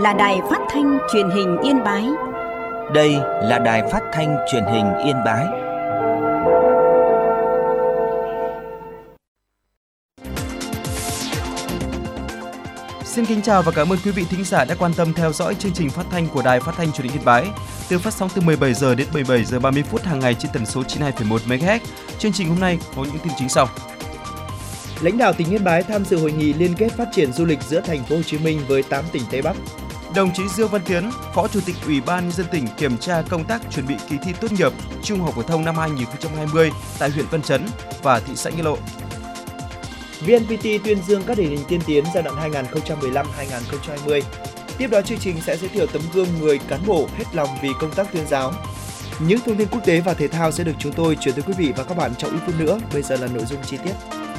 là Đài Phát thanh Truyền hình Yên Bái. Đây là Đài Phát thanh Truyền hình Yên Bái. Xin kính chào và cảm ơn quý vị thính giả đã quan tâm theo dõi chương trình phát thanh của Đài Phát thanh Truyền hình Yên Bái. Từ phát sóng từ 17 giờ đến 17 giờ 30 phút hàng ngày trên tần số 92,1 MHz. Chương trình hôm nay có những tin chính sau. Lãnh đạo tỉnh Yên Bái tham dự hội nghị liên kết phát triển du lịch giữa thành phố Hồ Chí Minh với 8 tỉnh Tây Bắc. Đồng chí Dương Văn Tiến, Phó Chủ tịch Ủy ban Nhân dân tỉnh kiểm tra công tác chuẩn bị kỳ thi tốt nghiệp trung học phổ thông năm 2020 tại huyện Văn Chấn và thị xã Nghĩa Lộ. VNPT tuyên dương các điển hình tiên tiến giai đoạn 2015-2020. Tiếp đó chương trình sẽ giới thiệu tấm gương người cán bộ hết lòng vì công tác tuyên giáo. Những thông tin quốc tế và thể thao sẽ được chúng tôi chuyển tới quý vị và các bạn trong ít phút nữa. Bây giờ là nội dung chi tiết.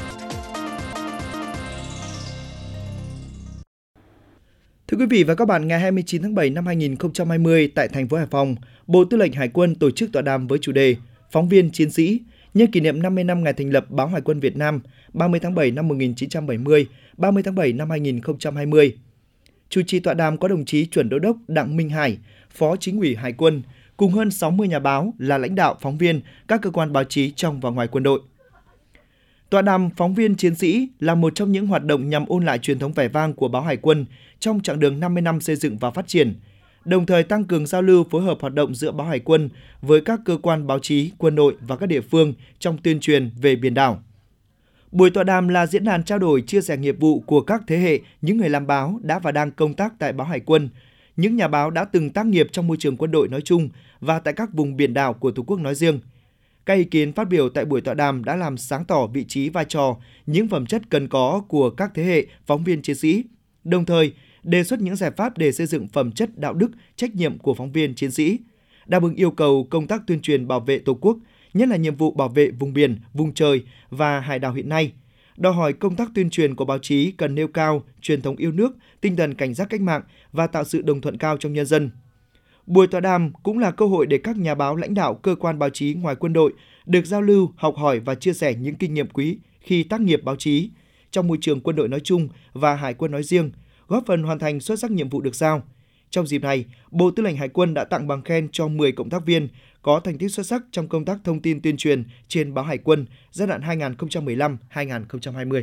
Thưa quý vị và các bạn, ngày 29 tháng 7 năm 2020 tại thành phố Hải Phòng, Bộ Tư lệnh Hải quân tổ chức tọa đàm với chủ đề Phóng viên chiến sĩ nhân kỷ niệm 50 năm ngày thành lập Báo Hải quân Việt Nam 30 tháng 7 năm 1970, 30 tháng 7 năm 2020. Chủ trì tọa đàm có đồng chí Chuẩn Đô đốc Đặng Minh Hải, Phó Chính ủy Hải quân, cùng hơn 60 nhà báo là lãnh đạo, phóng viên các cơ quan báo chí trong và ngoài quân đội. Tọa đàm Phóng viên chiến sĩ là một trong những hoạt động nhằm ôn lại truyền thống vẻ vang của Báo Hải quân trong chặng đường 50 năm xây dựng và phát triển, đồng thời tăng cường giao lưu phối hợp hoạt động giữa Báo Hải quân với các cơ quan báo chí, quân đội và các địa phương trong tuyên truyền về biển đảo. Buổi tọa đàm là diễn đàn trao đổi chia sẻ nghiệp vụ của các thế hệ những người làm báo đã và đang công tác tại Báo Hải quân, những nhà báo đã từng tác nghiệp trong môi trường quân đội nói chung và tại các vùng biển đảo của Tổ quốc nói riêng. Các ý kiến phát biểu tại buổi tọa đàm đã làm sáng tỏ vị trí, vai trò, những phẩm chất cần có của các thế hệ phóng viên chiến sĩ, đồng thời đề xuất những giải pháp để xây dựng phẩm chất, đạo đức, trách nhiệm của phóng viên chiến sĩ, đáp ứng yêu cầu công tác tuyên truyền bảo vệ Tổ quốc, nhất là nhiệm vụ bảo vệ vùng biển, vùng trời và hải đảo hiện nay. Đòi hỏi công tác tuyên truyền của báo chí cần nêu cao truyền thống yêu nước, tinh thần cảnh giác cách mạng và tạo sự đồng thuận cao trong nhân dân. Buổi tọa đàm cũng là cơ hội để các nhà báo, lãnh đạo cơ quan báo chí ngoài quân đội được giao lưu, học hỏi và chia sẻ những kinh nghiệm quý khi tác nghiệp báo chí trong môi trường quân đội nói chung và Hải quân nói riêng, góp phần hoàn thành xuất sắc nhiệm vụ được giao. Trong dịp này, Bộ Tư lệnh Hải quân đã tặng bằng khen cho 10 cộng tác viên có thành tích xuất sắc trong công tác thông tin tuyên truyền trên Báo Hải quân giai đoạn 2015-2020.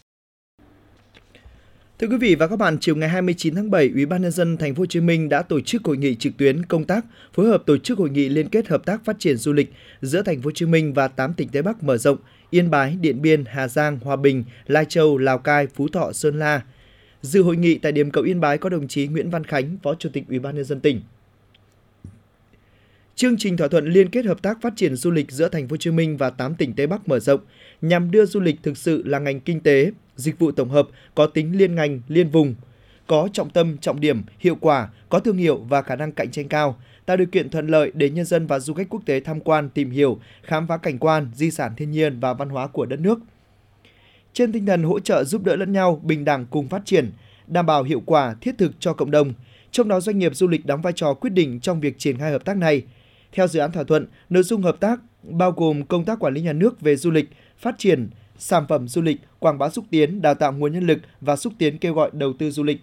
Thưa quý vị và các bạn, chiều ngày 29 tháng 7, Ủy ban Nhân dân Thành phố Hồ Chí Minh đã tổ chức hội nghị trực tuyến công tác phối hợp tổ chức hội nghị liên kết hợp tác phát triển du lịch giữa Thành phố Hồ Chí Minh và 8 tỉnh Tây Bắc mở rộng: Yên Bái, Điện Biên, Hà Giang, Hòa Bình, Lai Châu, Lào Cai, Phú Thọ, Sơn La. Dự hội nghị tại điểm cầu Yên Bái có đồng chí Nguyễn Văn Khánh, Phó Chủ tịch Ủy ban Nhân dân tỉnh. Chương trình thỏa thuận liên kết hợp tác phát triển du lịch giữa Thành phố Hồ Chí Minh và 8 tỉnh Tây Bắc mở rộng nhằm đưa du lịch thực sự là ngành kinh tế, dịch vụ tổng hợp có tính liên ngành, liên vùng, có trọng tâm, trọng điểm, hiệu quả, có thương hiệu và khả năng cạnh tranh cao, tạo điều kiện thuận lợi để nhân dân và du khách quốc tế tham quan, tìm hiểu, khám phá cảnh quan, di sản thiên nhiên và văn hóa của đất nước. Trên tinh thần hỗ trợ giúp đỡ lẫn nhau, bình đẳng cùng phát triển, đảm bảo hiệu quả thiết thực cho cộng đồng, trong đó doanh nghiệp du lịch đóng vai trò quyết định trong việc triển khai hợp tác này. Theo dự án thỏa thuận, nội dung hợp tác bao gồm công tác quản lý nhà nước về du lịch, phát triển sản phẩm du lịch, quảng bá xúc tiến, đào tạo nguồn nhân lực và xúc tiến kêu gọi đầu tư du lịch.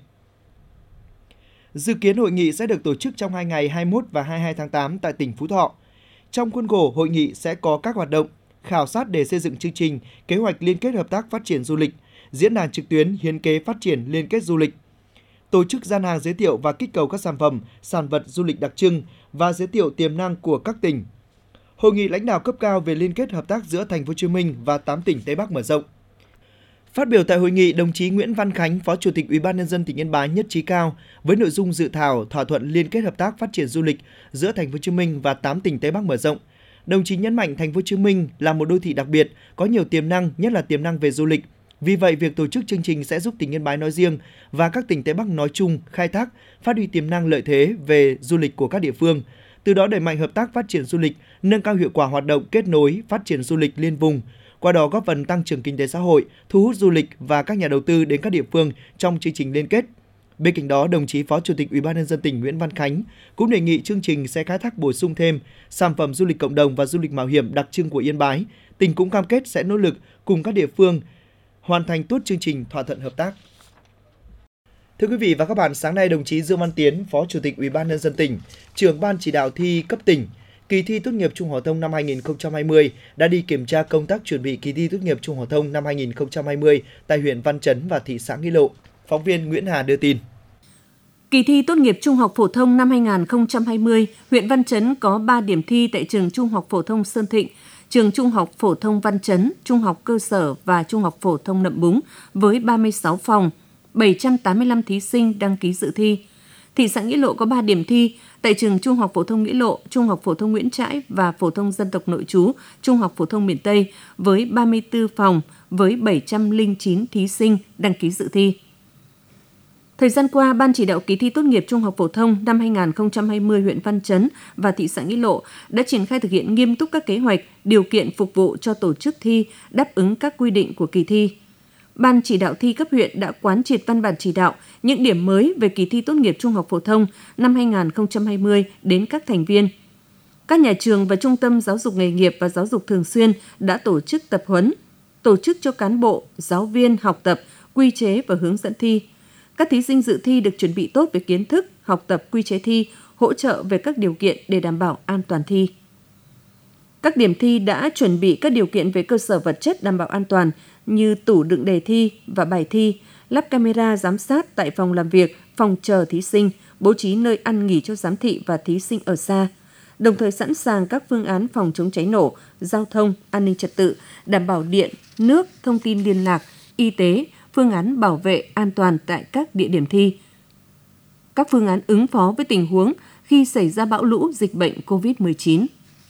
Dự kiến hội nghị sẽ được tổ chức trong 2 ngày 21 và 22 tháng 8 tại tỉnh Phú Thọ. Trong khuôn khổ hội nghị sẽ có các hoạt động khảo sát để xây dựng chương trình, kế hoạch liên kết hợp tác phát triển du lịch, diễn đàn trực tuyến hiến kế phát triển liên kết du lịch, tổ chức gian hàng giới thiệu và kích cầu các sản phẩm, sản vật du lịch đặc trưng và giới thiệu tiềm năng của các tỉnh. Hội nghị lãnh đạo cấp cao về liên kết hợp tác giữa Thành phố Hồ Chí Minh và 8 tỉnh Tây Bắc mở rộng. Phát biểu tại hội nghị, đồng chí Nguyễn Văn Khánh, Phó Chủ tịch Ủy ban Nhân dân tỉnh Yên Bái nhất trí cao với nội dung dự thảo thỏa thuận liên kết hợp tác phát triển du lịch giữa Thành phố Hồ Chí Minh và 8 tỉnh Tây Bắc mở rộng. Đồng chí nhấn mạnh Thành phố Hồ Chí Minh là một đô thị đặc biệt, có nhiều tiềm năng, nhất là tiềm năng về du lịch. Vì vậy, việc tổ chức chương trình sẽ giúp tỉnh Yên Bái nói riêng và các tỉnh Tây Bắc nói chung khai thác, phát huy tiềm năng lợi thế về du lịch của các địa phương, từ đó đẩy mạnh hợp tác phát triển du lịch, nâng cao hiệu quả hoạt động kết nối phát triển du lịch liên vùng, qua đó góp phần tăng trưởng kinh tế xã hội, thu hút du lịch và các nhà đầu tư đến các địa phương trong chương trình liên kết. Bên cạnh đó, đồng chí Phó Chủ tịch Ủy ban Nhân dân tỉnh Nguyễn Văn Khánh cũng đề nghị chương trình sẽ khai thác bổ sung thêm sản phẩm du lịch cộng đồng và du lịch mạo hiểm đặc trưng của Yên Bái. Tỉnh cũng cam kết sẽ nỗ lực cùng các địa phương hoàn thành tốt chương trình thỏa thuận hợp tác. Thưa quý vị và các bạn, sáng nay đồng chí Dương Văn Tiến, Phó Chủ tịch Ủy ban nhân dân tỉnh, trưởng ban chỉ đạo thi cấp tỉnh, kỳ thi tốt nghiệp trung học phổ thông năm 2020 đã đi kiểm tra công tác chuẩn bị kỳ thi tốt nghiệp trung học phổ thông năm 2020 tại huyện Văn Chấn và thị xã Nghĩa Lộ. Phóng viên Nguyễn Hà đưa tin. Kỳ thi tốt nghiệp trung học phổ thông năm 2020, huyện Văn Chấn có 3 điểm thi tại trường Trung học phổ thông Sơn Thịnh, trường Trung học phổ thông Văn Chấn, Trung học cơ sở và Trung học phổ thông Nậm Búng với 36 phòng, 785 thí sinh đăng ký dự thi. Thị xã Nghĩa Lộ có 3 điểm thi tại trường Trung học phổ thông Nghĩa Lộ, Trung học phổ thông Nguyễn Trãi và phổ thông dân tộc nội trú, Trung học phổ thông miền Tây với 34 phòng với 709 thí sinh đăng ký dự thi. Thời gian qua, Ban chỉ đạo kỳ thi tốt nghiệp trung học phổ thông năm 2020 huyện Văn Chấn và thị xã Nghĩa Lộ đã triển khai thực hiện nghiêm túc các kế hoạch, điều kiện phục vụ cho tổ chức thi đáp ứng các quy định của kỳ thi. Ban chỉ đạo thi cấp huyện đã quán triệt văn bản chỉ đạo những điểm mới về kỳ thi tốt nghiệp trung học phổ thông năm 2020 đến các thành viên. Các nhà trường và trung tâm giáo dục nghề nghiệp và giáo dục thường xuyên đã tổ chức tập huấn, tổ chức cho cán bộ, giáo viên học tập, quy chế và hướng dẫn thi. Các thí sinh dự thi được chuẩn bị tốt về kiến thức, học tập quy chế thi, hỗ trợ về các điều kiện để đảm bảo an toàn thi. Các điểm thi đã chuẩn bị các điều kiện về cơ sở vật chất đảm bảo an toàn như tủ đựng đề thi và bài thi, lắp camera giám sát tại phòng làm việc, phòng chờ thí sinh, bố trí nơi ăn nghỉ cho giám thị và thí sinh ở xa, đồng thời sẵn sàng các phương án phòng chống cháy nổ, giao thông, an ninh trật tự, đảm bảo điện, nước, thông tin liên lạc, y tế, phương án bảo vệ an toàn tại các địa điểm thi. Các phương án ứng phó với tình huống khi xảy ra bão lũ, dịch bệnh COVID-19.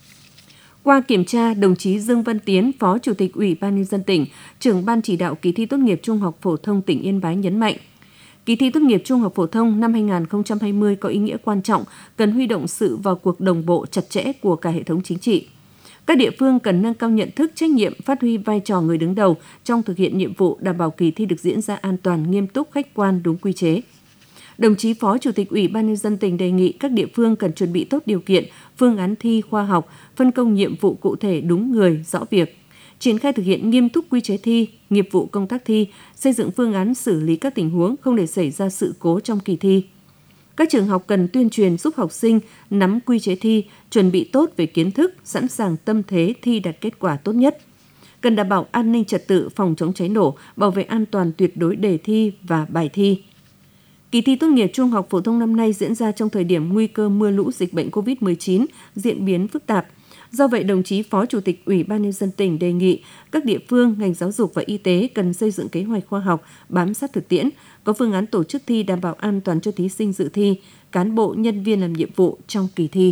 Qua kiểm tra, đồng chí Dương Văn Tiến, Phó Chủ tịch Ủy ban nhân dân tỉnh, trưởng ban chỉ đạo kỳ thi tốt nghiệp trung học phổ thông tỉnh Yên Bái nhấn mạnh, kỳ thi tốt nghiệp trung học phổ thông năm 2020 có ý nghĩa quan trọng, cần huy động sự vào cuộc đồng bộ chặt chẽ của cả hệ thống chính trị. Các địa phương cần nâng cao nhận thức, trách nhiệm, phát huy vai trò người đứng đầu trong thực hiện nhiệm vụ đảm bảo kỳ thi được diễn ra an toàn, nghiêm túc, khách quan, đúng quy chế. Đồng chí Phó Chủ tịch Ủy ban nhân dân tỉnh đề nghị các địa phương cần chuẩn bị tốt điều kiện, phương án thi khoa học, phân công nhiệm vụ cụ thể đúng người, rõ việc, triển khai thực hiện nghiêm túc quy chế thi, nghiệp vụ công tác thi, xây dựng phương án xử lý các tình huống không để xảy ra sự cố trong kỳ thi. Các trường học cần tuyên truyền giúp học sinh nắm quy chế thi, chuẩn bị tốt về kiến thức, sẵn sàng tâm thế thi đạt kết quả tốt nhất. Cần đảm bảo an ninh trật tự, phòng chống cháy nổ, bảo vệ an toàn tuyệt đối đề thi và bài thi. Kỳ thi tốt nghiệp trung học phổ thông năm nay diễn ra trong thời điểm nguy cơ mưa lũ dịch bệnh COVID-19 diễn biến phức tạp. Do vậy, đồng chí Phó Chủ tịch Ủy ban nhân dân tỉnh đề nghị các địa phương, ngành giáo dục và y tế cần xây dựng kế hoạch khoa học, bám sát thực tiễn, có phương án tổ chức thi đảm bảo an toàn cho thí sinh dự thi, cán bộ, nhân viên làm nhiệm vụ trong kỳ thi.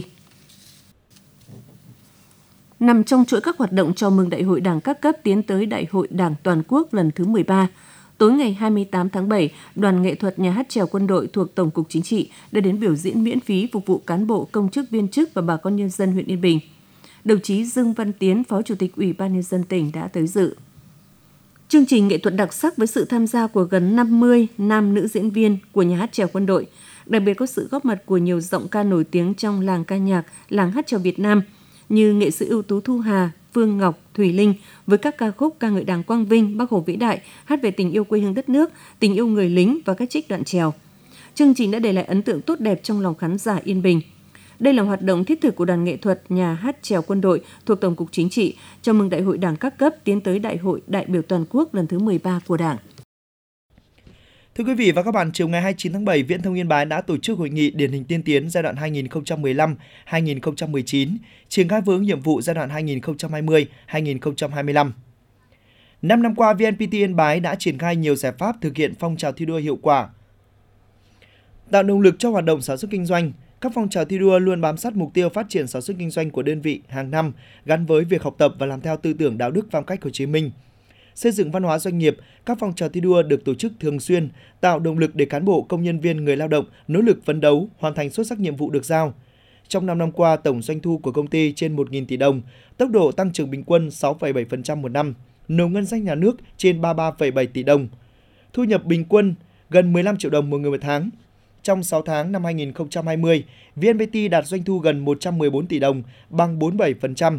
Nằm trong chuỗi các hoạt động chào mừng Đại hội Đảng các cấp tiến tới Đại hội Đảng toàn quốc lần thứ 13, tối ngày 28 tháng 7, Đoàn nghệ thuật Nhà hát chèo quân đội thuộc Tổng cục Chính trị đã đến biểu diễn miễn phí phục vụ cán bộ, công chức, viên chức và bà con nhân dân huyện Yên Bình. Đồng chí Dương Văn Tiến, Phó Chủ tịch Ủy ban nhân dân tỉnh đã tới dự. Chương trình nghệ thuật đặc sắc với sự tham gia của gần 50 nam nữ diễn viên của Nhà hát chèo quân đội, đặc biệt có sự góp mặt của nhiều giọng ca nổi tiếng trong làng ca nhạc, làng hát chèo Việt Nam như nghệ sĩ ưu tú Thu Hà, Phương Ngọc, Thùy Linh với các ca khúc ca ngợi Đảng quang vinh, Bác Hồ vĩ đại, hát về tình yêu quê hương đất nước, tình yêu người lính và các trích đoạn chèo. Chương trình đã để lại ấn tượng tốt đẹp trong lòng khán giả Yên Bình. Đây là hoạt động thiết thực của Đoàn nghệ thuật Nhà hát chèo quân đội thuộc Tổng cục Chính trị chào mừng Đại hội Đảng các cấp tiến tới Đại hội đại biểu toàn quốc lần thứ 13 của Đảng. Thưa quý vị và các bạn, chiều ngày 29 tháng 7, Viễn thông Yên Bái đã tổ chức hội nghị điển hình tiên tiến giai đoạn 2015-2019, triển khai phương hướng nhiệm vụ giai đoạn 2020-2025. 5 năm qua, VNPT Yên Bái đã triển khai nhiều giải pháp thực hiện phong trào thi đua hiệu quả, tạo động lực cho hoạt động sản xuất kinh doanh. Các phong trào thi đua luôn bám sát mục tiêu phát triển sản xuất kinh doanh của đơn vị hàng năm, gắn với việc học tập và làm theo tư tưởng đạo đức phong cách Hồ Chí Minh. Xây dựng văn hóa doanh nghiệp, các phong trào thi đua được tổ chức thường xuyên, tạo động lực để cán bộ, công nhân viên, người lao động nỗ lực phấn đấu, hoàn thành xuất sắc nhiệm vụ được giao. Trong 5 năm qua, tổng doanh thu của công ty trên 1.000 tỷ đồng, tốc độ tăng trưởng bình quân 6,7% một năm, nộp ngân sách nhà nước trên 33,7 tỷ đồng, thu nhập bình quân gần 15 triệu đồng một người một tháng. Trong 6 tháng năm 2020, VNPT đạt doanh thu gần 114 tỷ đồng, bằng 47%.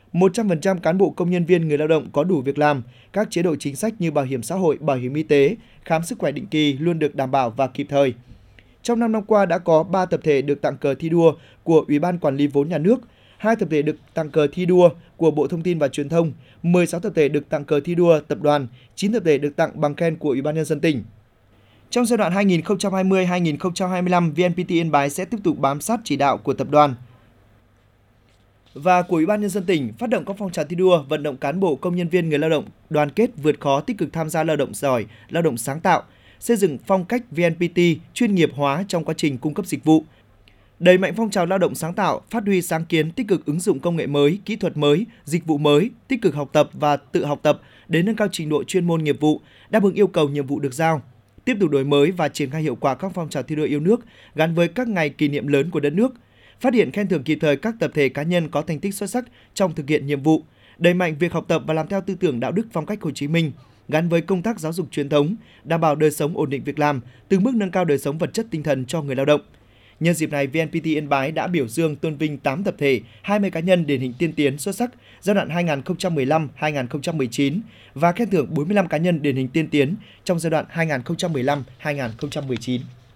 100% cán bộ công nhân viên người lao động có đủ việc làm, các chế độ chính sách như bảo hiểm xã hội, bảo hiểm y tế, khám sức khỏe định kỳ luôn được đảm bảo và kịp thời. Trong 5 năm qua đã có 3 tập thể được tặng cờ thi đua của Ủy ban Quản lý vốn nhà nước, 2 tập thể được tặng cờ thi đua của Bộ Thông tin và Truyền thông, 16 tập thể được tặng cờ thi đua tập đoàn, 9 tập thể được tặng bằng khen của Ủy ban Nhân dân tỉnh. Trong giai đoạn 2020-2025, VNPT Yên Bái sẽ tiếp tục bám sát chỉ đạo của tập đoàn và của Ủy ban Nhân dân tỉnh, phát động các phong trào thi đua, vận động cán bộ công nhân viên người lao động đoàn kết vượt khó, tích cực tham gia lao động giỏi, lao động sáng tạo, xây dựng phong cách VNPT chuyên nghiệp hóa trong quá trình cung cấp dịch vụ. Đẩy mạnh phong trào lao động sáng tạo, phát huy sáng kiến, tích cực ứng dụng công nghệ mới, kỹ thuật mới, dịch vụ mới, tích cực học tập và tự học tập để nâng cao trình độ chuyên môn nghiệp vụ, đáp ứng yêu cầu nhiệm vụ được giao. Tiếp tục đổi mới và triển khai hiệu quả các phong trào thi đua yêu nước gắn với các ngày kỷ niệm lớn của đất nước. Phát hiện khen thưởng kịp thời các tập thể cá nhân có thành tích xuất sắc trong thực hiện nhiệm vụ, đẩy mạnh việc học tập và làm theo tư tưởng đạo đức phong cách Hồ Chí Minh, gắn với công tác giáo dục truyền thống, đảm bảo đời sống ổn định việc làm, từng bước nâng cao đời sống vật chất tinh thần cho người lao động. Nhân dịp này, VNPT Yên Bái đã biểu dương tôn vinh 8 tập thể, 20 cá nhân điển hình tiên tiến xuất sắc giai đoạn 2015-2019 và khen thưởng 45 cá nhân điển hình tiên tiến trong giai đoạn 2015-2019.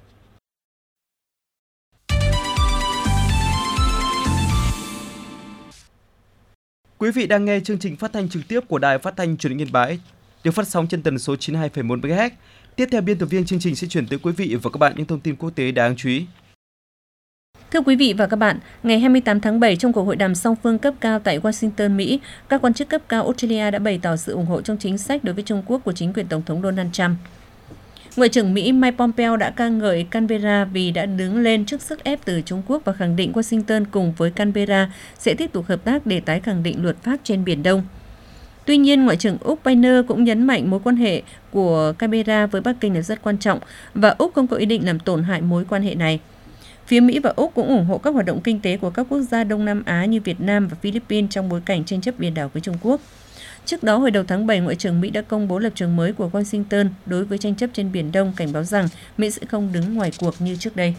Quý vị đang nghe chương trình phát thanh trực tiếp của Đài Phát thanh Truyền hình Yên Bái, được phát sóng trên tần số 92,1 MHz. Tiếp theo, biên tập viên chương trình sẽ chuyển tới quý vị và các bạn những thông tin quốc tế đáng chú ý. Thưa quý vị và các bạn, ngày 28 tháng 7 trong cuộc hội đàm song phương cấp cao tại Washington, Mỹ, các quan chức cấp cao Australia đã bày tỏ sự ủng hộ trong chính sách đối với Trung Quốc của chính quyền Tổng thống Donald Trump. Ngoại trưởng Mỹ Mike Pompeo đã ca ngợi Canberra vì đã đứng lên trước sức ép từ Trung Quốc và khẳng định Washington cùng với Canberra sẽ tiếp tục hợp tác để tái khẳng định luật pháp trên Biển Đông. Tuy nhiên, Ngoại trưởng Úc Painer cũng nhấn mạnh mối quan hệ của Canberra với Bắc Kinh là rất quan trọng và Úc không có ý định làm tổn hại mối quan hệ này. Phía Mỹ và Úc cũng ủng hộ các hoạt động kinh tế của các quốc gia Đông Nam Á như Việt Nam và Philippines trong bối cảnh tranh chấp biển đảo với Trung Quốc. Trước đó, hồi đầu tháng 7, Ngoại trưởng Mỹ đã công bố lập trường mới của Washington đối với tranh chấp trên Biển Đông, cảnh báo rằng Mỹ sẽ không đứng ngoài cuộc như trước đây.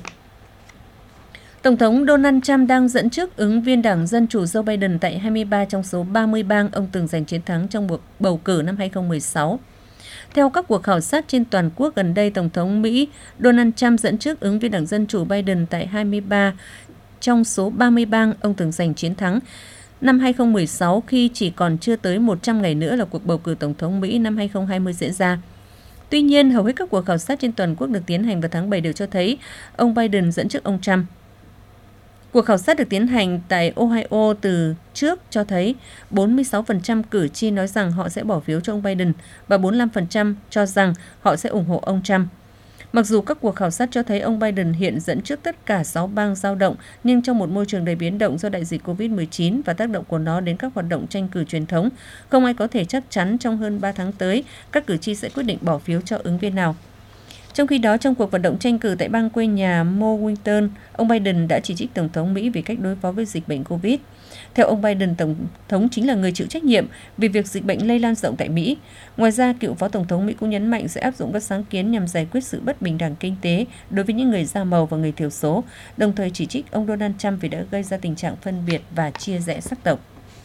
Tổng thống Donald Trump đang dẫn trước ứng viên Đảng Dân Chủ Joe Biden tại 23 trong số 30 bang ông từng giành chiến thắng trong cuộc bầu cử năm 2016. Theo các cuộc khảo sát trên toàn quốc gần đây, Tổng thống Mỹ Donald Trump dẫn trước ứng viên Đảng Dân Chủ Biden tại 23 trong số 30 bang ông từng giành chiến thắng năm 2016 khi chỉ còn chưa tới 100 ngày nữa là cuộc bầu cử Tổng thống Mỹ năm 2020 diễn ra. Tuy nhiên, hầu hết các cuộc khảo sát trên toàn quốc được tiến hành vào tháng 7 đều cho thấy ông Biden dẫn trước ông Trump. Cuộc khảo sát được tiến hành tại Ohio từ trước cho thấy 46% cử tri nói rằng họ sẽ bỏ phiếu cho ông Biden và 45% cho rằng họ sẽ ủng hộ ông Trump. Mặc dù các cuộc khảo sát cho thấy ông Biden hiện dẫn trước tất cả 6 bang dao động, nhưng trong một môi trường đầy biến động do đại dịch COVID-19 và tác động của nó đến các hoạt động tranh cử truyền thống, không ai có thể chắc chắn trong hơn 3 tháng tới các cử tri sẽ quyết định bỏ phiếu cho ứng viên nào. Trong khi đó, trong cuộc vận động tranh cử tại bang quê nhà Mowington, ông Biden đã chỉ trích Tổng thống Mỹ vì cách đối phó với dịch bệnh COVID. Theo ông Biden, Tổng thống chính là người chịu trách nhiệm vì việc dịch bệnh lây lan rộng tại Mỹ. Ngoài ra, cựu Phó Tổng thống Mỹ cũng nhấn mạnh sẽ áp dụng các sáng kiến nhằm giải quyết sự bất bình đẳng kinh tế đối với những người da màu và người thiểu số, đồng thời chỉ trích ông Donald Trump vì đã gây ra tình trạng phân biệt và chia rẽ sắc tộc.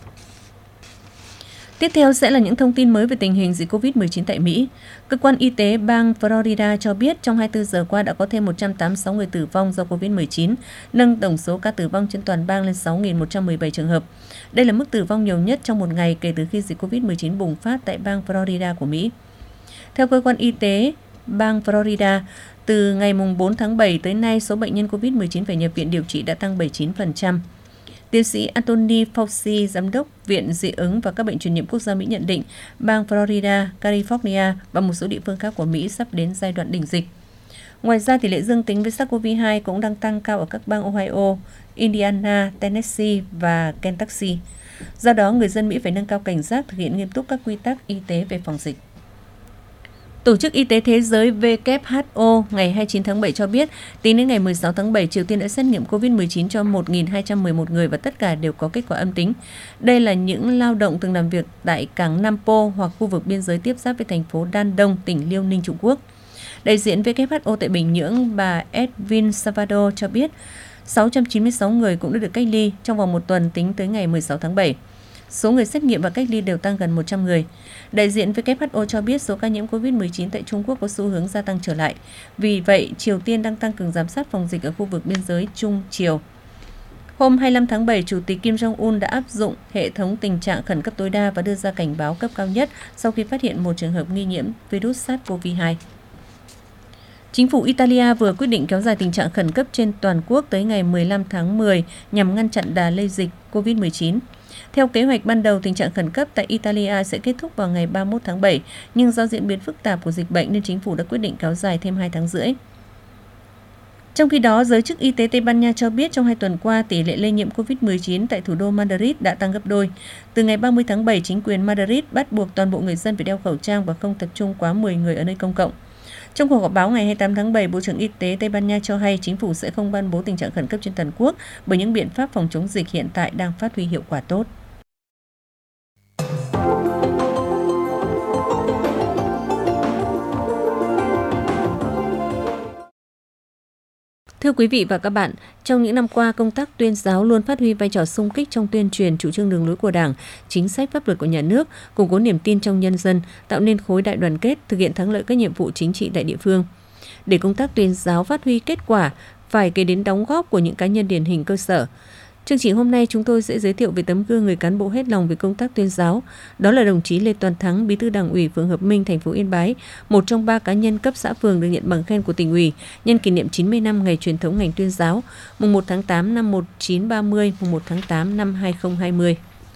Tiếp theo sẽ là những thông tin mới về tình hình dịch COVID-19 tại Mỹ. Cơ quan y tế bang Florida cho biết trong 24 giờ qua đã có thêm 186 người tử vong do COVID-19, nâng tổng số ca tử vong trên toàn bang lên 6.117 trường hợp. Đây là mức tử vong nhiều nhất trong một ngày kể từ khi dịch COVID-19 bùng phát tại bang Florida của Mỹ. Theo cơ quan y tế bang Florida, từ ngày 4 tháng 7 tới nay, số bệnh nhân COVID-19 phải nhập viện điều trị đã tăng 79%. Tiến sĩ Anthony Fauci, giám đốc Viện Dị ứng và các bệnh truyền nhiễm quốc gia Mỹ nhận định bang Florida, California và một số địa phương khác của Mỹ sắp đến giai đoạn đỉnh dịch. Ngoài ra, tỷ lệ dương tính với SARS-CoV-2 cũng đang tăng cao ở các bang Ohio, Indiana, Tennessee và Kentucky. Do đó, người dân Mỹ phải nâng cao cảnh giác, thực hiện nghiêm túc các quy tắc y tế về phòng dịch. Tổ chức Y tế Thế giới WHO ngày 29 tháng 7 cho biết, tính đến ngày 16 tháng 7, Triều Tiên đã xét nghiệm COVID-19 cho 1.211 người và tất cả đều có kết quả âm tính. Đây là những lao động từng làm việc tại cảng Nam Po hoặc khu vực biên giới tiếp giáp với thành phố Đan Đông, tỉnh Liêu Ninh, Trung Quốc. Đại diện WHO tại Bình Nhưỡng, bà Edwin Salvador cho biết, 696 người cũng đã được cách ly trong vòng một tuần tính tới ngày 16 tháng 7. Số người xét nghiệm và cách ly đều tăng gần 100 người. Đại diện WHO cho biết số ca nhiễm COVID-19 tại Trung Quốc có xu hướng gia tăng trở lại. Vì vậy, Triều Tiên đang tăng cường giám sát phòng dịch ở khu vực biên giới Trung Triều. Hôm 25 tháng 7, Chủ tịch Kim Jong-un đã áp dụng hệ thống tình trạng khẩn cấp tối đa và đưa ra cảnh báo cấp cao nhất sau khi phát hiện một trường hợp nghi nhiễm virus SARS-CoV-2. Chính phủ Italia vừa quyết định kéo dài tình trạng khẩn cấp trên toàn quốc tới ngày 15 tháng 10 nhằm ngăn chặn đà lây dịch COVID-19. Theo kế hoạch ban đầu, tình trạng khẩn cấp tại Italia sẽ kết thúc vào ngày 31 tháng 7, nhưng do diễn biến phức tạp của dịch bệnh nên chính phủ đã quyết định kéo dài thêm 2 tháng rưỡi. Trong khi đó, giới chức y tế Tây Ban Nha cho biết trong 2 tuần qua, tỷ lệ lây nhiễm COVID-19 tại thủ đô Madrid đã tăng gấp đôi. Từ ngày 30 tháng 7, chính quyền Madrid bắt buộc toàn bộ người dân phải đeo khẩu trang và không tập trung quá 10 người ở nơi công cộng. Trong cuộc họp báo ngày 28 tháng 7, Bộ trưởng Y tế Tây Ban Nha cho hay chính phủ sẽ không ban bố tình trạng khẩn cấp trên toàn quốc bởi những biện pháp phòng chống dịch hiện tại đang phát huy hiệu quả tốt. Thưa quý vị và các bạn, trong những năm qua, công tác tuyên giáo luôn phát huy vai trò xung kích trong tuyên truyền chủ trương đường lối của Đảng, chính sách pháp luật của nhà nước, củng cố niềm tin trong nhân dân, tạo nên khối đại đoàn kết, thực hiện thắng lợi các nhiệm vụ chính trị tại địa phương. Để công tác tuyên giáo phát huy kết quả, phải kể đến đóng góp của những cá nhân điển hình cơ sở. Chương trình hôm nay chúng tôi sẽ giới thiệu về tấm gương người cán bộ hết lòng về công tác tuyên giáo. Đó là đồng chí Lê Toàn Thắng, Bí thư Đảng ủy phường Hợp Minh, thành phố Yên Bái, một trong 3 cá nhân cấp xã phường được nhận bằng khen của Tỉnh ủy nhân kỷ niệm 90 năm ngày truyền thống ngành tuyên giáo, mùng 1 tháng 8 năm 1930, mùng 1 tháng 8 năm 2020.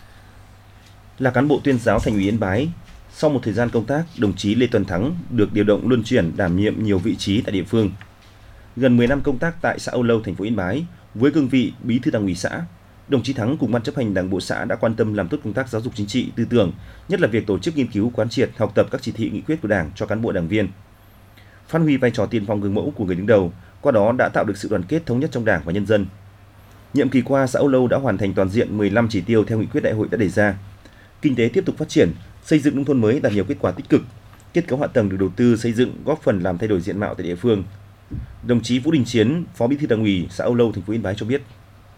Là cán bộ tuyên giáo Thành ủy Yên Bái, sau một thời gian công tác, đồng chí Lê Toàn Thắng được điều động luân chuyển đảm nhiệm nhiều vị trí tại địa phương. Gần 10 năm công tác tại xã Âu Lâu, thành phố Yên Bái, với cương vị Bí thư Đảng ủy xã, đồng chí Thắng cùng ban chấp hành Đảng bộ xã đã quan tâm làm tốt công tác giáo dục chính trị, tư tưởng, nhất là việc tổ chức nghiên cứu, quán triệt, học tập các chỉ thị nghị quyết của Đảng cho cán bộ đảng viên. Phát huy vai trò tiên phong gương mẫu của người đứng đầu, qua đó đã tạo được sự đoàn kết thống nhất trong Đảng và nhân dân. Nhiệm kỳ qua, xã Âu Lâu đã hoàn thành toàn diện 15 chỉ tiêu theo nghị quyết đại hội đã đề ra. Kinh tế tiếp tục phát triển, xây dựng nông thôn mới đạt nhiều kết quả tích cực, kết cấu hạ tầng được đầu tư xây dựng góp phần làm thay đổi diện mạo tại địa phương. Đồng chí Vũ Đình Chiến, Phó Bí thư Đảng ủy xã Âu Lâu, thành phố Yên Bái cho biết.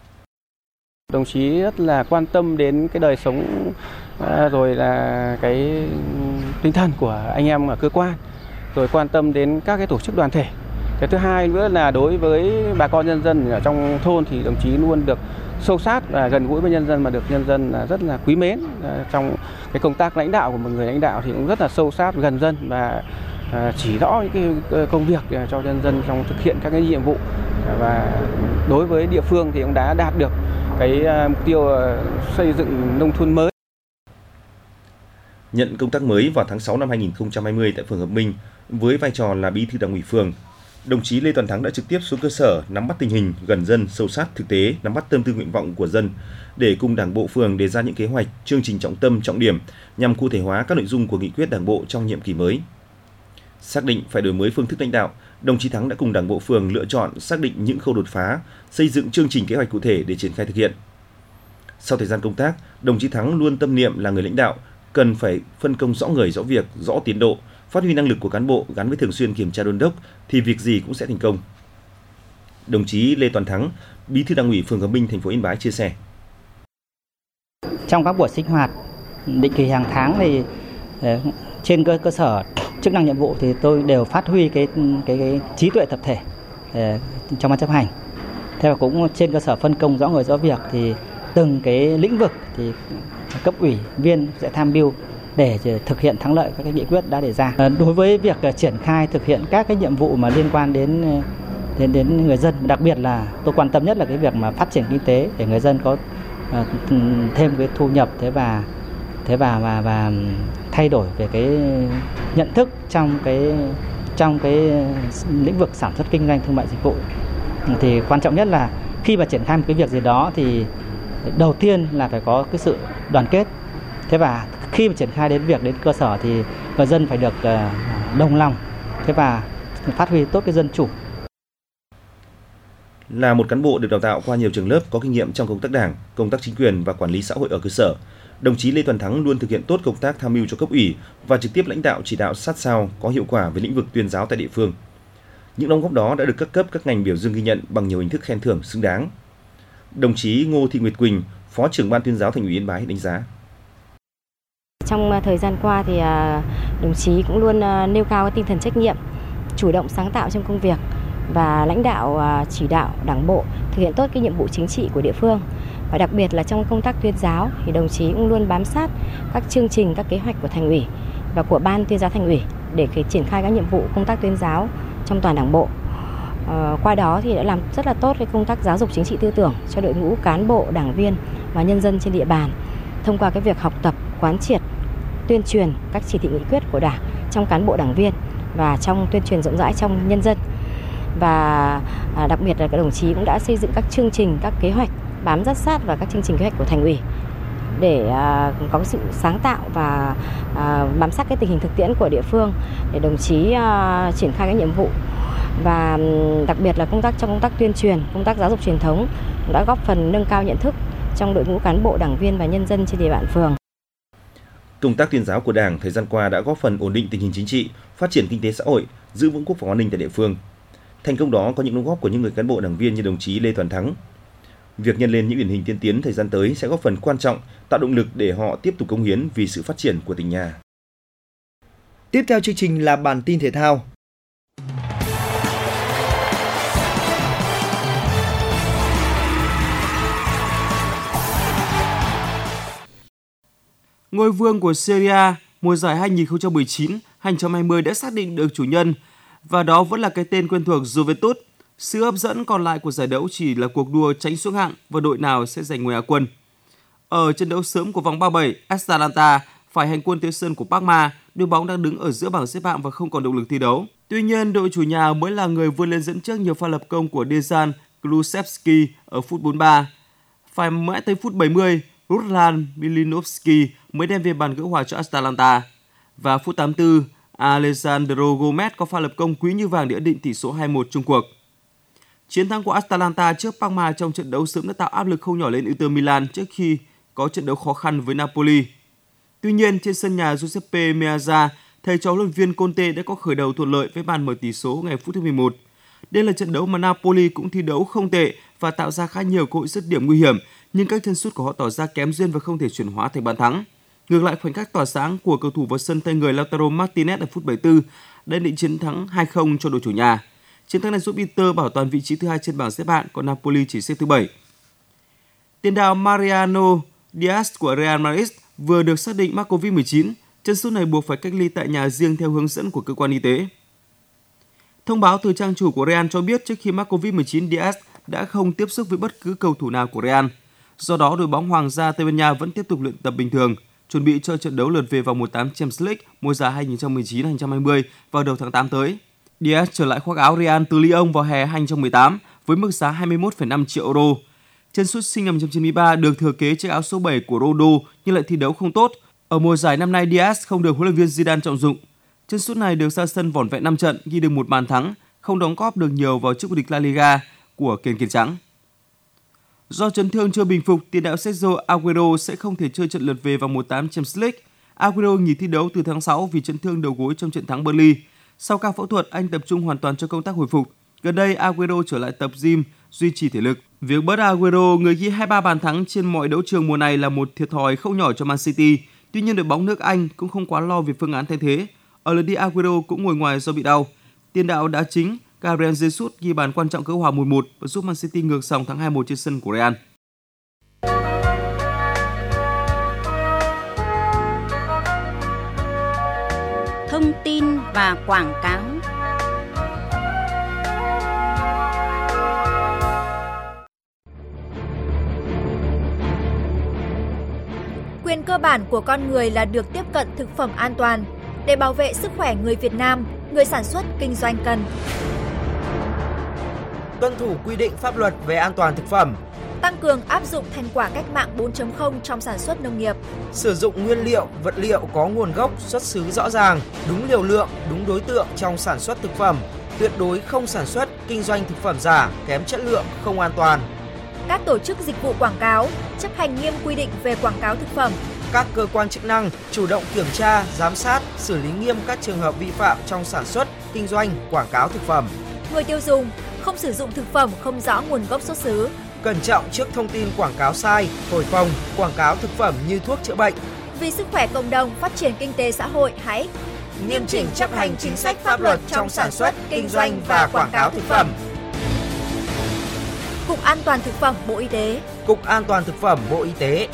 Đồng chí rất là quan tâm đến cái đời sống rồi là cái tinh thần của anh em ở cơ quan, rồi quan tâm đến các cái tổ chức đoàn thể. Cái thứ hai nữa là đối với bà con nhân dân ở trong thôn thì đồng chí luôn được sâu sát và gần gũi với nhân dân, mà được nhân dân rất là quý mến. Trong cái công tác lãnh đạo của một người lãnh đạo thì cũng rất là sâu sát gần dân và chỉ rõ những cái công việc cho nhân dân trong thực hiện các cái nhiệm vụ. Và đối với địa phương thì cũng đã đạt được cái mục tiêu xây dựng nông thôn mới. Nhận công tác mới vào tháng 6 năm 2020 tại phường Hợp Minh với vai trò là Bí thư Đảng ủy phường, đồng chí Lê Toàn Thắng đã trực tiếp xuống cơ sở nắm bắt tình hình, gần dân, sâu sát thực tế, nắm bắt tâm tư nguyện vọng của dân để cùng Đảng bộ phường đề ra những kế hoạch, chương trình trọng tâm, trọng điểm nhằm cụ thể hóa các nội dung của nghị quyết Đảng bộ trong nhiệm kỳ mới. Xác định phải đổi mới phương thức lãnh đạo, đồng chí Thắng đã cùng Đảng bộ phường lựa chọn xác định những khâu đột phá, xây dựng chương trình kế hoạch cụ thể để triển khai thực hiện. Sau thời gian công tác, đồng chí Thắng luôn tâm niệm là người lãnh đạo cần phải phân công rõ người, rõ việc, rõ tiến độ, phát huy năng lực của cán bộ gắn với thường xuyên kiểm tra đôn đốc thì việc gì cũng sẽ thành công. Đồng chí Lê Toàn Thắng, Bí thư Đảng ủy phường Hợp Minh, thành phố Yên Bái chia sẻ. Trong các buổi sinh hoạt định kỳ hàng tháng thì trên cơ sở chức năng nhiệm vụ thì tôi đều phát huy cái trí tuệ tập thể trong ban chấp hành. Thế và cũng trên cơ sở phân công rõ người rõ việc thì từng cái lĩnh vực thì cấp ủy viên sẽ tham mưu để thực hiện thắng lợi các cái nghị quyết đã đề ra. Đối với việc triển khai thực hiện các cái nhiệm vụ mà liên quan đến người dân, đặc biệt là tôi quan tâm nhất là cái việc mà phát triển kinh tế để người dân có thêm cái thu nhập và thay đổi về cái nhận thức trong cái lĩnh vực sản xuất kinh doanh, thương mại dịch vụ. Thì quan trọng nhất là khi mà triển khai một cái việc gì đó thì đầu tiên là phải có cái sự đoàn kết. Thế và khi mà triển khai đến cơ sở thì người dân phải được đồng lòng, thế và phát huy tốt cái dân chủ. Là một cán bộ được đào tạo qua nhiều trường lớp, có kinh nghiệm trong công tác đảng, công tác chính quyền và quản lý xã hội ở cơ sở, đồng chí Lê Toàn Thắng luôn thực hiện tốt công tác tham mưu cho cấp ủy và trực tiếp lãnh đạo chỉ đạo sát sao, có hiệu quả về lĩnh vực tuyên giáo tại địa phương. Những đóng góp đó đã được các cấp, các ngành biểu dương ghi nhận bằng nhiều hình thức khen thưởng xứng đáng. Đồng chí Ngô Thị Nguyệt Quỳnh, Phó trưởng Ban tuyên giáo Thành ủy Yên Bái đánh giá. Trong thời gian qua thì đồng chí cũng luôn nêu cao tinh thần trách nhiệm, chủ động sáng tạo trong công việc và lãnh đạo chỉ đạo Đảng bộ thực hiện tốt cái nhiệm vụ chính trị của địa phương. Và đặc biệt là trong công tác tuyên giáo thì đồng chí cũng luôn bám sát các chương trình, các kế hoạch của Thành ủy và của Ban Tuyên giáo Thành ủy để triển khai các nhiệm vụ công tác tuyên giáo trong toàn Đảng bộ. Qua đó thì đã làm rất là tốt cái công tác giáo dục chính trị tư tưởng cho đội ngũ cán bộ, đảng viên và nhân dân trên địa bàn thông qua cái việc học tập, quán triệt, tuyên truyền các chỉ thị nghị quyết của Đảng trong cán bộ đảng viên và trong tuyên truyền rộng rãi trong nhân dân. Và đặc biệt là các đồng chí cũng đã xây dựng các chương trình, các kế hoạch bám rất sát vào các chương trình kế hoạch của Thành ủy để có sự sáng tạo và bám sát cái tình hình thực tiễn của địa phương để đồng chí triển khai các nhiệm vụ. Và đặc biệt là trong công tác tuyên truyền, công tác giáo dục truyền thống đã góp phần nâng cao nhận thức trong đội ngũ cán bộ, đảng viên và nhân dân trên địa bàn phường. Công tác tuyên giáo của Đảng thời gian qua đã góp phần ổn định tình hình chính trị, phát triển kinh tế xã hội, giữ vững quốc phòng an ninh tại địa phương. Thành công đó có những đóng góp của những người cán bộ đảng viên như đồng chí Lê Toàn Thắng. Việc nhân lên những điển hình tiên tiến thời gian tới sẽ góp phần quan trọng, tạo động lực để họ tiếp tục cống hiến vì sự phát triển của tỉnh nhà. Tiếp theo chương trình là bản tin thể thao. Ngôi vương của Serie A mùa giải 2019-2020 đã xác định được chủ nhân và đó vẫn là cái tên quen thuộc Juventus. Sự hấp dẫn còn lại của giải đấu chỉ là cuộc đua tránh xuống hạng và đội nào sẽ giành ngôi Á quân. Ở trận đấu sớm của vòng 37, Atalanta phải hành quân tới sân của Parma, đội bóng đang đứng ở giữa bảng xếp hạng và không còn động lực thi đấu. Tuy nhiên, đội chủ nhà mới là người vươn lên dẫn trước nhiều pha lập công của Dejan Kulusevski ở phút 43. Phải mãi tới phút 70, Ruslan Milinovski mới đem về bàn gỡ hòa cho Atalanta. Và phút 84, Alessandro Gomez có pha lập công quý như vàng để ấn định tỷ số 2-1 chung cuộc. Chiến thắng của Atalanta trước Parma trong trận đấu sớm đã tạo áp lực không nhỏ lên Inter Milan trước khi có trận đấu khó khăn với Napoli. Tuy nhiên, trên sân nhà Giuseppe Meazza, thầy trò huấn luyện viên Conte đã có khởi đầu thuận lợi với bàn mở tỷ số ngay phút thứ 11. Đây là trận đấu mà Napoli cũng thi đấu không tệ và tạo ra khá nhiều cơ hội dứt điểm nguy hiểm, nhưng các chân sút của họ tỏ ra kém duyên và không thể chuyển hóa thành bàn thắng. Ngược lại, khoảnh khắc tỏa sáng của cầu thủ vào sân tay người Lautaro Martinez ở phút 74 đã định chiến thắng 2-0 cho đội chủ nhà. Chiến thắng này giúp Inter bảo toàn vị trí thứ 2 trên bảng xếp hạng, còn Napoli chỉ xếp thứ 7. Tiền đạo Mariano Diaz của Real Madrid vừa được xác định mắc Covid-19, chân sút này buộc phải cách ly tại nhà riêng theo hướng dẫn của cơ quan y tế. Thông báo từ trang chủ của Real cho biết trước khi mắc Covid-19, Diaz đã không tiếp xúc với bất cứ cầu thủ nào của Real. Do đó, đội bóng Hoàng gia Tây Ban Nha vẫn tiếp tục luyện tập bình thường, chuẩn bị cho trận đấu lượt về vòng 1/8 Champions League mùa giải 2019-2020 vào đầu tháng 8 tới. Diaz trở lại khoác áo Real từ Lyon vào hè 2018 với mức giá 21,5 triệu euro. Chân sút sinh năm 1993 được thừa kế chiếc áo số 7 của Ronaldo nhưng lại thi đấu không tốt. Ở mùa giải năm nay, Diaz không được huấn luyện viên Zidane trọng dụng. Chân sút này được ra sân vỏn vẹn 5 trận, ghi được 1 bàn thắng, không đóng góp được nhiều vào chức vô địch La Liga của Kiền Kiền Trắng. Do chấn thương chưa bình phục, tiền đạo Sergio Aguero sẽ không thể chơi trận lượt về vòng 1/8 Champions League. Aguero nghỉ thi đấu từ tháng 6 vì chấn thương đầu gối trong trận thắng Burnley. Sau ca phẫu thuật, anh tập trung hoàn toàn cho công tác hồi phục. Gần đây, Aguero trở lại tập gym, duy trì thể lực. Việc bớt Aguero, người ghi 23 bàn thắng trên mọi đấu trường mùa này là một thiệt thòi không nhỏ cho Man City. Tuy nhiên, đội bóng nước Anh cũng không quá lo về phương án thay thế. Ở lượt đi, Aguero cũng ngồi ngoài do bị đau. Tiền đạo đá chính Gabriel Jesus ghi bàn quan trọng gỡ hòa 1-1 và giúp Man City ngược dòng thắng 2-1 trên sân của Real. Thông tin và quảng cáo. Quyền cơ bản của con người là được tiếp cận thực phẩm an toàn. Để bảo vệ sức khỏe người Việt Nam, người sản xuất kinh doanh cần tuân thủ quy định pháp luật về an toàn thực phẩm, tăng cường áp dụng thành quả cách mạng 4.0 trong sản xuất nông nghiệp, sử dụng nguyên liệu, vật liệu có nguồn gốc, xuất xứ rõ ràng, đúng liều lượng, đúng đối tượng trong sản xuất thực phẩm, tuyệt đối không sản xuất, kinh doanh thực phẩm giả, kém chất lượng, không an toàn. Các tổ chức dịch vụ quảng cáo chấp hành nghiêm quy định về quảng cáo thực phẩm. Các cơ quan chức năng chủ động kiểm tra, giám sát, xử lý nghiêm các trường hợp vi phạm trong sản xuất, kinh doanh, quảng cáo thực phẩm. Người tiêu dùng không sử dụng thực phẩm không rõ nguồn gốc xuất xứ. Cẩn trọng trước thông tin quảng cáo sai, thổi phồng, quảng cáo thực phẩm như thuốc chữa bệnh. Vì sức khỏe cộng đồng, phát triển kinh tế xã hội, hãy nghiêm chỉnh chấp hành chính sách pháp luật trong sản xuất, kinh doanh và quảng cáo thực phẩm. Cục An toàn thực phẩm Bộ Y tế. Cục An toàn thực phẩm Bộ Y tế.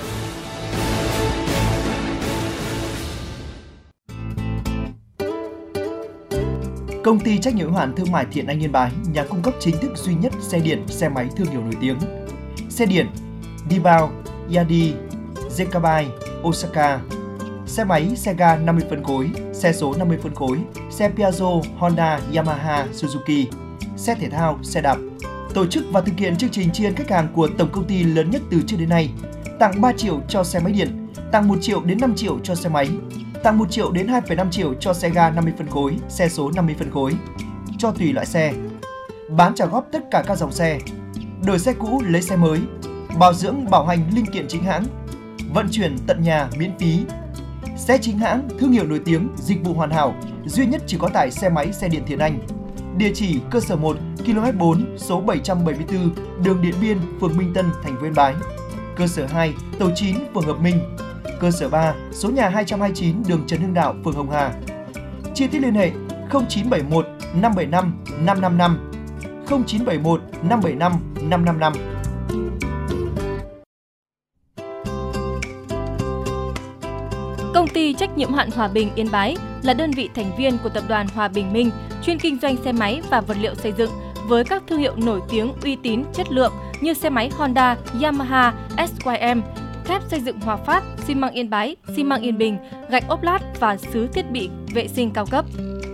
Công ty trách nhiệm hữu hạn thương mại Thiện Anh Yên Bái, nhà cung cấp chính thức duy nhất xe điện, xe máy thương hiệu nổi tiếng. Xe điện Dibao, Yadi, Zekabai, Osaka. Xe máy, xe ga 50 phân khối, xe số 50 phân khối, xe Piaggio, Honda, Yamaha, Suzuki. Xe thể thao, xe đạp. Tổ chức và thực hiện chương trình tri ân khách hàng của tổng công ty lớn nhất từ trước đến nay. Tặng 3 triệu cho xe máy điện, tặng 1 triệu đến 5 triệu cho xe máy, tặng 1 triệu đến 2,5 triệu cho xe ga 50 phân khối, xe số 50 phân khối, cho tùy loại xe. Bán trả góp tất cả các dòng xe. Đổi xe cũ lấy xe mới. Bảo dưỡng bảo hành linh kiện chính hãng. Vận chuyển tận nhà miễn phí. Xe chính hãng, thương hiệu nổi tiếng, dịch vụ hoàn hảo, duy nhất chỉ có tại xe máy xe điện Thiện Anh. Địa chỉ cơ sở 1, km 4, số 774, đường Điện Biên, phường Minh Tân, thành phố Yên Bái. Cơ sở 2, tổ 9, phường Hợp Minh. Cơ sở 3, số nhà 229, đường Trần Hưng Đạo, phường Hồng Hà. Chi tiết liên hệ 0971 575 555, 0971 575 555. Công ty trách nhiệm hữu hạn Hòa Bình Yên Bái là đơn vị thành viên của tập đoàn Hòa Bình Minh, chuyên kinh doanh xe máy và vật liệu xây dựng với các thương hiệu nổi tiếng, uy tín, chất lượng như xe máy Honda, Yamaha, SYM, thép xây dựng Hòa Phát, xi măng Yên Bái, xi măng Yên Bình, gạch ốp lát và sứ thiết bị vệ sinh cao cấp.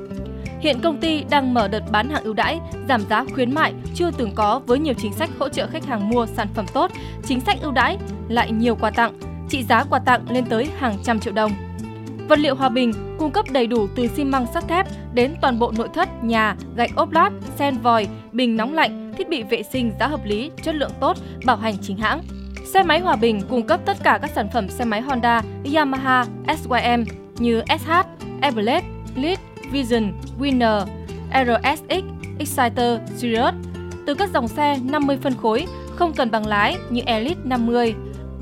Hiện công ty đang mở đợt bán hàng ưu đãi, giảm giá khuyến mại chưa từng có với nhiều chính sách hỗ trợ khách hàng mua sản phẩm tốt, chính sách ưu đãi, lại nhiều quà tặng, trị giá quà tặng lên tới hàng trăm triệu đồng. Vật liệu Hòa Bình cung cấp đầy đủ từ xi măng sắt thép đến toàn bộ nội thất, nhà, gạch ốp lát, sen vòi, bình nóng lạnh, thiết bị vệ sinh giá hợp lý, chất lượng tốt, bảo hành chính hãng. Xe máy Hòa Bình cung cấp tất cả các sản phẩm xe máy Honda, Yamaha, SYM như SH, Everest, Lead, Vision, Winner, RSX, Exciter, Sirius. Từ các dòng xe 50 phân khối, không cần bằng lái như Elite 50,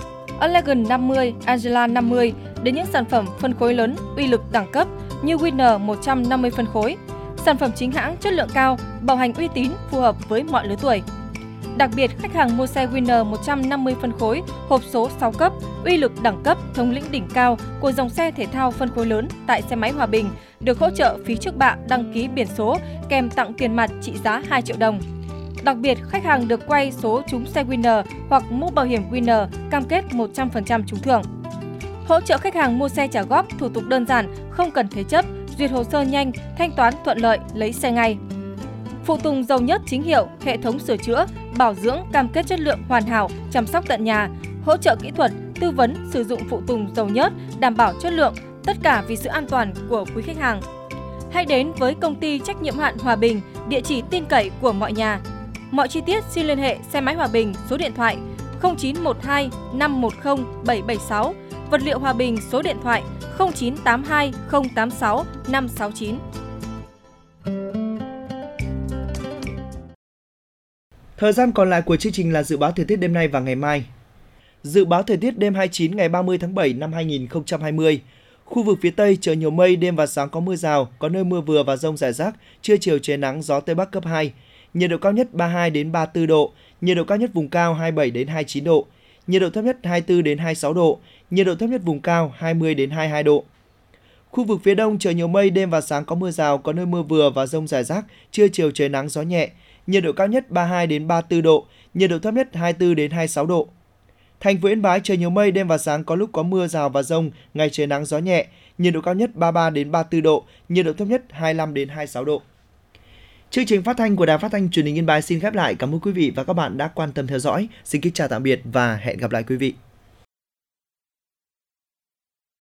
Elegant 50, Angela 50 đến những sản phẩm phân khối lớn, uy lực đẳng cấp như Winner 150 phân khối. Sản phẩm chính hãng chất lượng cao, bảo hành uy tín, phù hợp với mọi lứa tuổi. Đặc biệt, khách hàng mua xe Winner 150 phân khối, hộp số 6 cấp, uy lực đẳng cấp, thống lĩnh đỉnh cao của dòng xe thể thao phân khối lớn tại xe máy Hòa Bình được hỗ trợ phí trước bạ đăng ký biển số kèm tặng tiền mặt trị giá 2 triệu đồng. Đặc biệt, khách hàng được quay số trúng xe Winner hoặc mũ bảo hiểm Winner cam kết 100% trúng thưởng. Hỗ trợ khách hàng mua xe trả góp, thủ tục đơn giản, không cần thế chấp, duyệt hồ sơ nhanh, thanh toán thuận lợi, lấy xe ngay. Phụ tùng dầu nhớt chính hiệu, hệ thống sửa chữa, bảo dưỡng, cam kết chất lượng hoàn hảo, chăm sóc tận nhà, hỗ trợ kỹ thuật, tư vấn sử dụng phụ tùng dầu nhớt, đảm bảo chất lượng, tất cả vì sự an toàn của quý khách hàng. Hãy đến với công ty trách nhiệm hữu hạn Hòa Bình, địa chỉ tin cậy của mọi nhà. Mọi chi tiết xin liên hệ xe máy Hòa Bình, số điện thoại 0912 510 776, vật liệu Hòa Bình, số điện thoại 0982 086 569. Thời gian còn lại của chương trình là dự báo thời tiết đêm nay và ngày mai. Dự báo thời tiết đêm 29 ngày 30 tháng 7 năm 2020. Khu vực phía Tây trời nhiều mây, đêm và sáng có mưa rào, có nơi mưa vừa và dông rải rác, trưa chiều trời nắng, gió Tây Bắc cấp 2. Nhiệt độ cao nhất 32 đến 34 độ, nhiệt độ cao nhất vùng cao 27 đến 29 độ, nhiệt độ thấp nhất 24 đến 26 độ, nhiệt độ thấp nhất vùng cao 20 đến 22 độ. Khu vực phía Đông trời nhiều mây, đêm và sáng có mưa rào, có nơi mưa vừa và dông rải rác, trưa chiều trời nắng, gió nhẹ, nhiệt độ cao nhất 32 đến 34 độ, nhiệt độ thấp nhất 24 đến 26 độ. Thành phố Yên Bái trời nhiều mây, đêm và sáng có lúc có mưa rào và dông, ngày trời nắng, gió nhẹ, nhiệt độ cao nhất 33 đến 34 độ, nhiệt độ thấp nhất 25 đến 26 độ. Chương trình phát thanh của Đài Phát thanh Truyền hình Yên Bái xin khép lại. Cảm ơn quý vị và các bạn đã quan tâm theo dõi. Xin kính chào tạm biệt và hẹn gặp lại quý vị.